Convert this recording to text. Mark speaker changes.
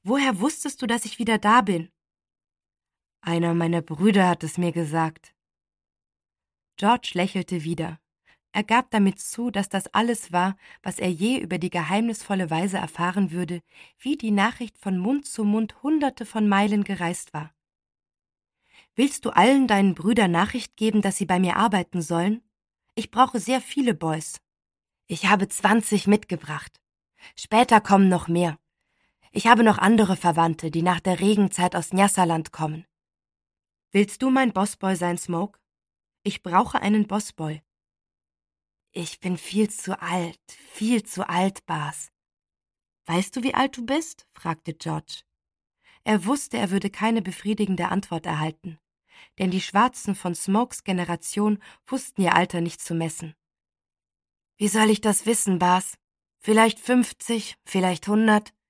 Speaker 1: Woher wusstest du, dass ich wieder da bin?« »Einer meiner Brüder hat es mir gesagt.« George lächelte wieder. Er gab damit zu, dass das alles war, was er je über die geheimnisvolle Weise erfahren würde, wie die Nachricht von Mund zu Mund Hunderte von Meilen gereist war. »Willst du allen deinen Brüdern Nachricht geben, dass sie bei mir arbeiten sollen? Ich brauche sehr viele Boys. Ich habe 20 mitgebracht. Später kommen noch mehr. Ich habe noch andere Verwandte, die nach der Regenzeit aus Nyasaland kommen. Willst du mein Bossboy sein, Smoke? Ich brauche einen Bossboy.« »Ich bin viel zu alt, Bas.« »Weißt du, wie alt du bist?« fragte George. Er wusste, er würde keine befriedigende Antwort erhalten, denn die Schwarzen von Smokes Generation wussten ihr Alter nicht zu messen. »Wie soll ich das wissen, Bas? Vielleicht 50, vielleicht 100.